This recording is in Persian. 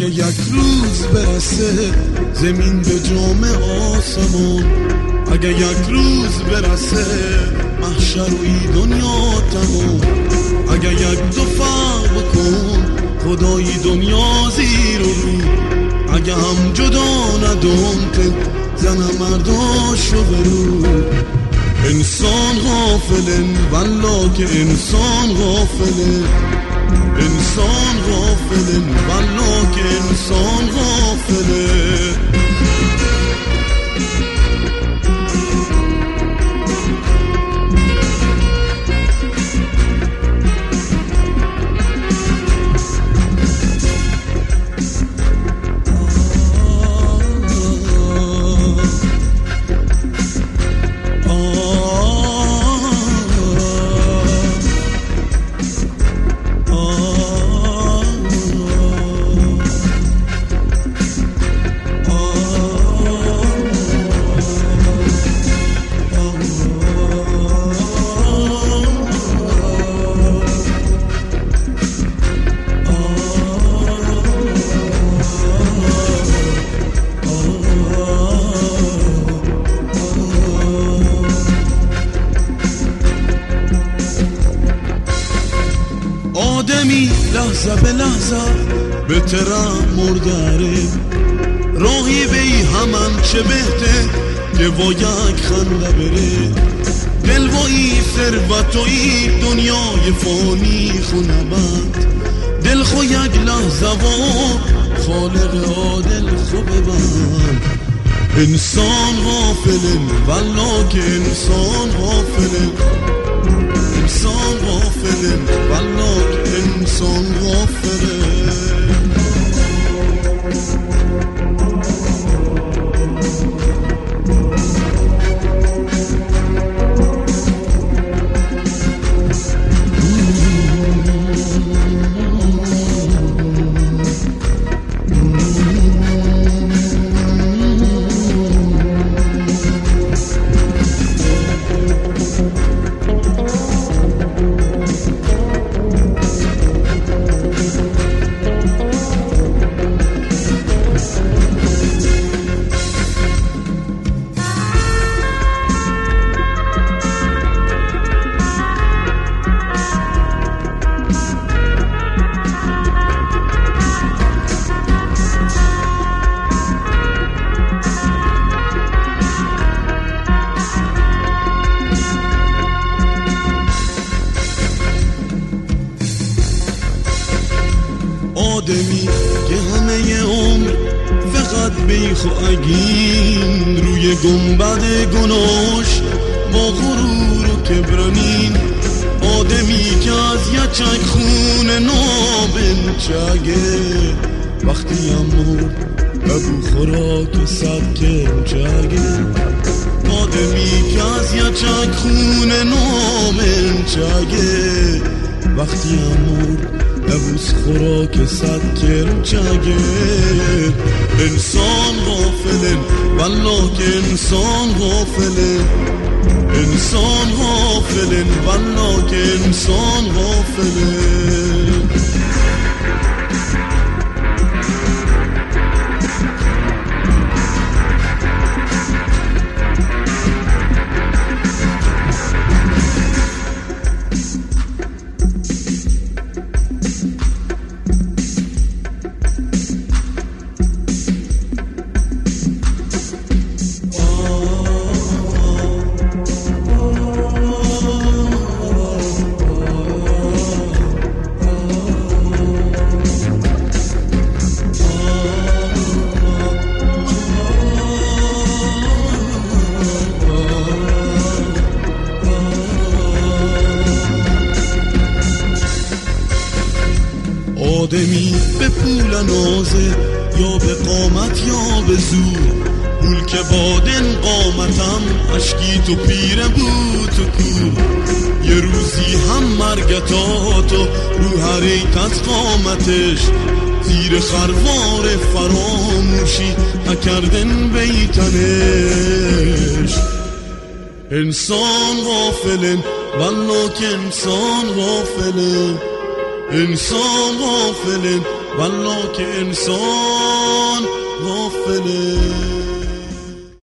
اگه یک روز برسه زمین به جام آسمان، اگه یک روز برسه محشر و ای دنیا تمام، اگه یک دفعه بکن خدای دنیا زیر و رو، اگه هم جدا ندام که زن مرداشو برو. انسان غافلن والله که انسان غافلن، انسان غافلن والله که انسان غافلن. آدمی لحظه به لحظه بهترم مرداره، راهی بی همان چه بهته که با یک خنده بره. دل و ای ثروت و ای دنیای فانی خونه بند، دل خو یک لحظه و خالق عادل خو ببند. انسان غافلن والله که انسان غافلن، انسان غافلن والله که انسان غافلن. آدمی که همه عمر فقط بیخ و اگین روی گنبد گناهش با غرور و کبرانین. آدمی که از یچک خون نابنچگه وقتی هم مرد ابو خوراک صد کنچگه. آدمی که از یچک خون نابنچگه وقتی هم مرد ابوس خوراک صد کرمچگه. انسان غافلن والله که انسان غافلن، انسان غافلن والله که انسان غافلن. آدمی به پول نازه یا به قامت یا به زور، پول که بادن قامتم اشکی تو پیره بود تو کور. یه روزی هم مرگتاتو رو حریت قامتش زیر خروار فراموشی نکردن بیتنش. انسان غافلن والله که انسان غافلن، انسان غافلن والله که انسان غافله.